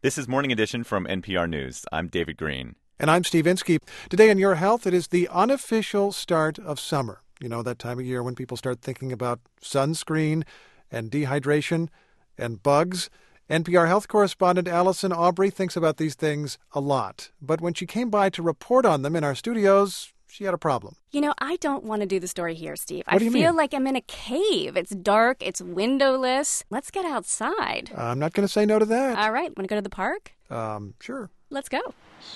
This is Morning Edition from NPR News. I'm David Green. And I'm Steve Inskeep. Today in Your Health, it is the unofficial start of summer. You know, that time of year when people start thinking about sunscreen and dehydration and bugs. NPR health correspondent Allison Aubrey thinks about these things a lot. But when she came by to report on them in our studios, she had a problem. You know, I don't want to do the story here, Steve. What do you mean? I feel like I'm in a cave. It's dark. It's windowless. Let's get outside. I'm not going to say no to that. All right. Want to go to the park? Sure. Let's go.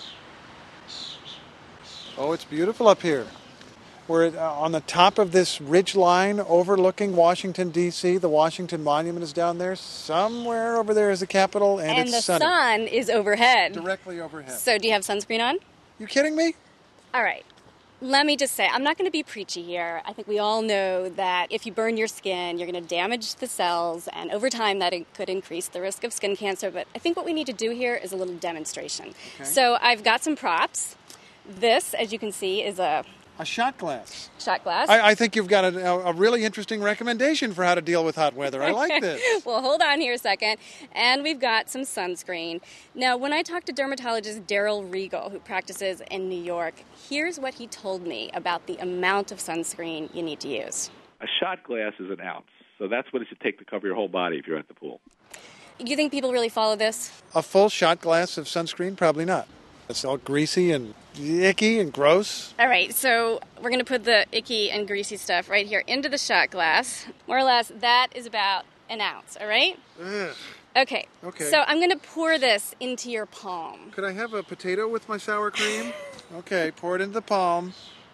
Oh, it's beautiful up here. We're on the top of this ridge line overlooking Washington, D.C. The Washington Monument is down there. Somewhere over there is the Capitol, and it's sunny. And the sun is overhead. Directly overhead. So do you have sunscreen on? You kidding me? All right. Let me just say, I'm not going to be preachy here. I think we all know that if you burn your skin, you're going to damage the cells, and over time that could increase the risk of skin cancer. But I think what we need to do here is a little demonstration. Okay. So I've got some props. This, as you can see, is a shot glass. Shot glass. I think you've got a really interesting recommendation for how to deal with hot weather. I like this. Well, hold on here a second. And we've got some sunscreen. Now, when I talked to dermatologist Daryl Regal, who practices in New York, here's what he told me about the amount of sunscreen you need to use. A shot glass is an ounce. So that's what it should take to cover your whole body if you're at the pool. Do you think people really follow this? A full shot glass of sunscreen? Probably not. It's all greasy and icky and gross. All right, so we're going to put the icky and greasy stuff right here into the shot glass. More or less, that is about an ounce, all right? Ugh. Okay. So I'm going to pour this into your palm. Could I have a potato with my sour cream? Okay, pour it into the palm.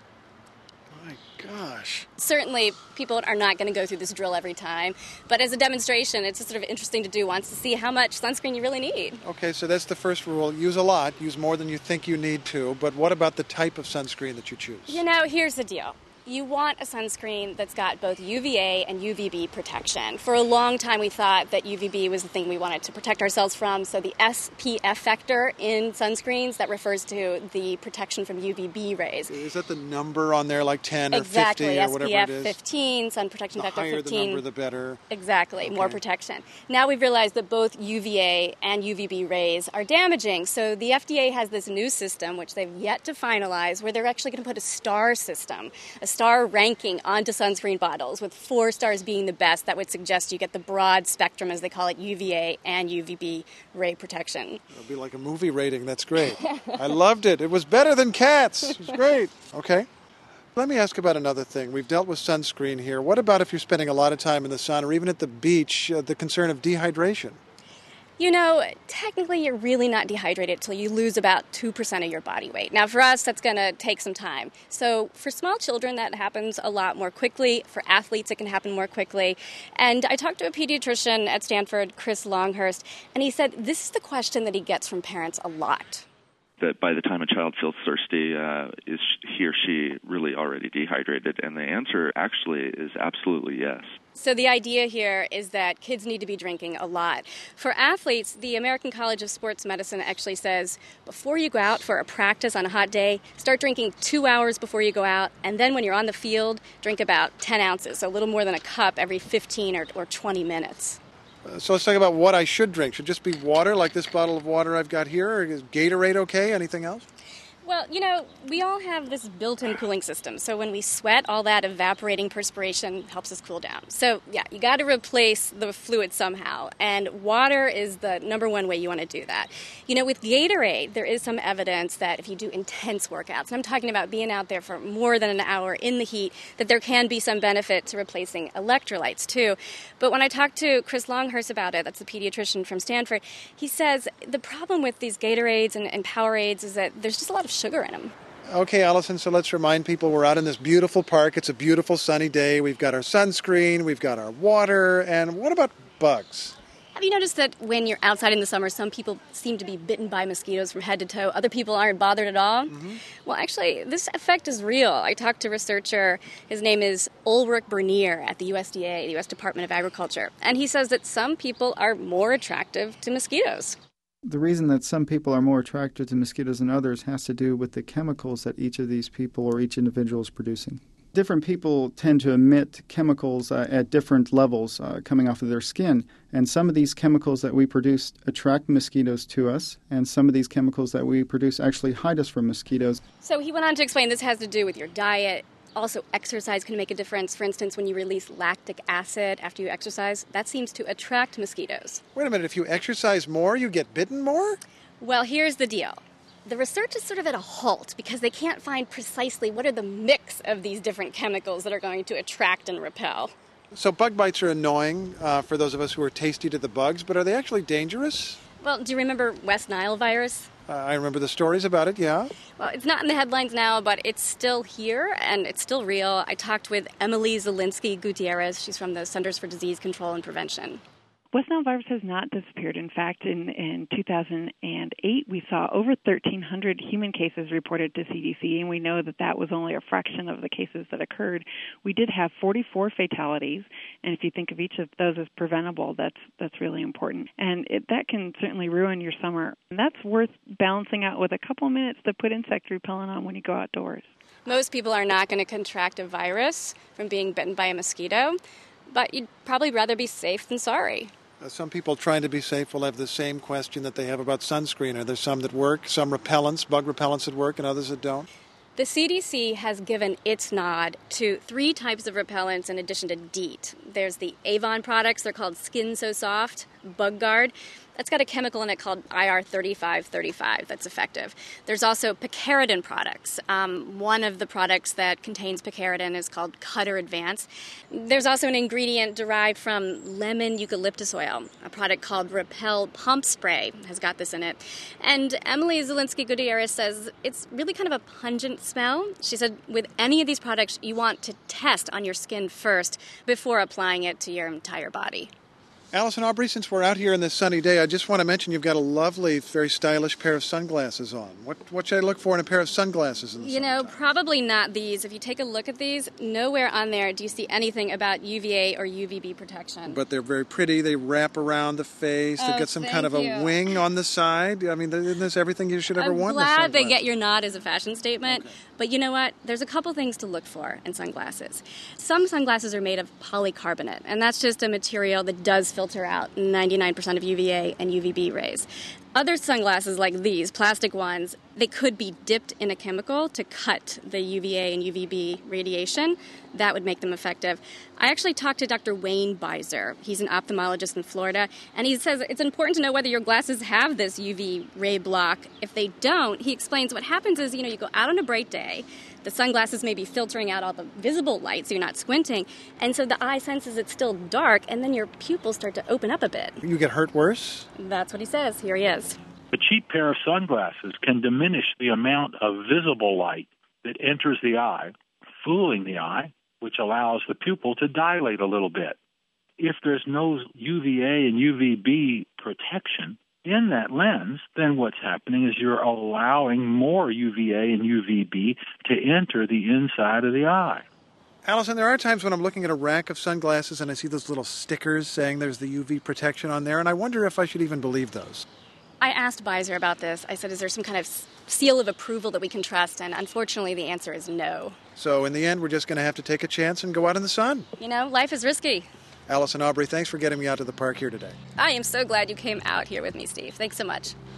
My gosh. Certainly, people are not going to go through this drill every time. But as a demonstration, it's just sort of interesting to do once to see how much sunscreen you really need. Okay, so that's the first rule. Use a lot. Use more than you think you need to. But what about the type of sunscreen that you choose? You know, here's the deal. You want a sunscreen that's got both UVA and UVB protection. For a long time, we thought that UVB was the thing we wanted to protect ourselves from. So the SPF factor in sunscreens, that refers to the protection from UVB rays. Is that the number on there, like 10 or 50 or whatever it is? SPF 15, sun protection factor 15. The higher the number, the better. Exactly, okay. More protection. Now we've realized that both UVA and UVB rays are damaging. So the FDA has this new system, which they've yet to finalize, where they're actually going to put a star system, a star ranking onto sunscreen bottles, with 4 stars being the best. That would suggest you get the broad spectrum, as they call it, UVA and UVB ray protection. It'll be like a movie rating. That's great. I loved it. It was better than Cats. It was great. Okay. Let me ask about another thing. We've dealt with sunscreen here. What about if you're spending a lot of time in the sun or even at the beach, the concern of dehydration? You know, technically you're really not dehydrated till you lose about 2% of your body weight. Now, for us, that's going to take some time. So for small children, that happens a lot more quickly. For athletes, it can happen more quickly. And I talked to a pediatrician at Stanford, Chris Longhurst, and he said this is the question that he gets from parents a lot. That by the time a child feels thirsty, is he or she really already dehydrated? And the answer actually is absolutely yes. So the idea here is that kids need to be drinking a lot. For athletes, the American College of Sports Medicine actually says before you go out for a practice on a hot day, start drinking 2 hours before you go out, and then when you're on the field, drink about 10 ounces, so a little more than a cup every 15 or 20 minutes. So let's talk about what I should drink. Should it just be water, like this bottle of water I've got here? Or is Gatorade okay? Anything else? Well, you know, we all have this built-in cooling system. So when we sweat, all that evaporating perspiration helps us cool down. So, yeah, you got to replace the fluid somehow. And water is the number one way you want to do that. You know, with Gatorade, there is some evidence that if you do intense workouts, and I'm talking about being out there for more than an hour in the heat, that there can be some benefit to replacing electrolytes, too. But when I talked to Chris Longhurst about it, that's the pediatrician from Stanford, he says the problem with these Gatorades and Powerades is that there's just a lot of sugar in them. Okay, Allison, so let's remind people we're out in this beautiful park. It's a beautiful sunny day. We've got our sunscreen, we've got our water, and what about bugs? Have you noticed that when you're outside in the summer, some people seem to be bitten by mosquitoes from head to toe? Other people aren't bothered at all? Mm-hmm. Well, actually, this effect is real. I talked to a researcher. His name is Ulrich Bernier at the USDA, the U.S. Department of Agriculture. And he says that some people are more attractive to mosquitoes. The reason that some people are more attracted to mosquitoes than others has to do with the chemicals that each of these people or each individual is producing. Different people tend to emit chemicals at different levels coming off of their skin. And some of these chemicals that we produce attract mosquitoes to us, and some of these chemicals that we produce actually hide us from mosquitoes. So he went on to explain this has to do with your diet. Also, exercise can make a difference. For instance, when you release lactic acid after you exercise, that seems to attract mosquitoes. Wait a minute, if you exercise more, you get bitten more? Well, here's the deal. The research is sort of at a halt because they can't find precisely what are the mix of these different chemicals that are going to attract and repel. So bug bites are annoying for those of us who are tasty to the bugs, but are they actually dangerous? Well, do you remember West Nile virus? I remember the stories about it, yeah. Well, it's not in the headlines now, but it's still here and it's still real. I talked with Emily Zielinski Gutierrez. She's from the Centers for Disease Control and Prevention. West Nile virus has not disappeared. In fact, in 2008, we saw over 1,300 human cases reported to CDC, and we know that that was only a fraction of the cases that occurred. We did have 44 fatalities, and if you think of each of those as preventable, that's really important. And that can certainly ruin your summer. And that's worth balancing out with a couple minutes to put insect repellent on when you go outdoors. Most people are not going to contract a virus from being bitten by a mosquito, but you'd probably rather be safe than sorry. Some people trying to be safe will have the same question that they have about sunscreen. Are there some that work, some repellents, bug repellents that work, and others that don't? The CDC has given its nod to 3 types of repellents in addition to DEET. There's the Avon products. They're called Skin So Soft, Bug Guard. That's got a chemical in it called IR3535 that's effective. There's also picaridin products. One of the products that contains picaridin is called Cutter Advance. There's also an ingredient derived from lemon eucalyptus oil. A product called Repel Pump Spray has got this in it. And Emily Zielinski Gutierrez says it's really kind of a pungent smell. She said with any of these products, you want to test on your skin first before applying it to your entire body. Allison Aubrey, since we're out here in this sunny day, I just want to mention you've got a lovely, very stylish pair of sunglasses on. What should I look for in a pair of sunglasses in the summertime? Probably not these. If you take a look at these, nowhere on there do you see anything about UVA or UVB protection. But they're very pretty. They wrap around the face. They've got some kind of a wing on the side. I mean, isn't this everything you should ever want in a sunglasses? I'm glad they get your nod as a fashion statement. Okay. But you know what? There's a couple things to look for in sunglasses. Some sunglasses are made of polycarbonate, and that's just a material that does filter out 99% of UVA and UVB rays. Other sunglasses like these, plastic ones, they could be dipped in a chemical to cut the UVA and UVB radiation. That would make them effective. I actually talked to Dr. Wayne Beiser. He's an ophthalmologist in Florida, and he says it's important to know whether your glasses have this UV ray block. If they don't, he explains what happens is, you go out on a bright day, the sunglasses may be filtering out all the visible light so you're not squinting, and so the eye senses it's still dark, and then your pupils start to open up a bit. You get hurt worse? That's what he says. Here he is. A cheap pair of sunglasses can diminish the amount of visible light that enters the eye, fooling the eye, which allows the pupil to dilate a little bit. If there's no UVA and UVB protection in that lens, then what's happening is you're allowing more UVA and UVB to enter the inside of the eye. Allison, there are times when I'm looking at a rack of sunglasses and I see those little stickers saying there's the UV protection on there, and I wonder if I should even believe those. I asked Beiser about this. I said, is there some kind of seal of approval that we can trust? And unfortunately, the answer is no. So in the end, we're just going to have to take a chance and go out in the sun. Life is risky. Allison Aubrey, thanks for getting me out to the park here today. I am so glad you came out here with me, Steve. Thanks so much.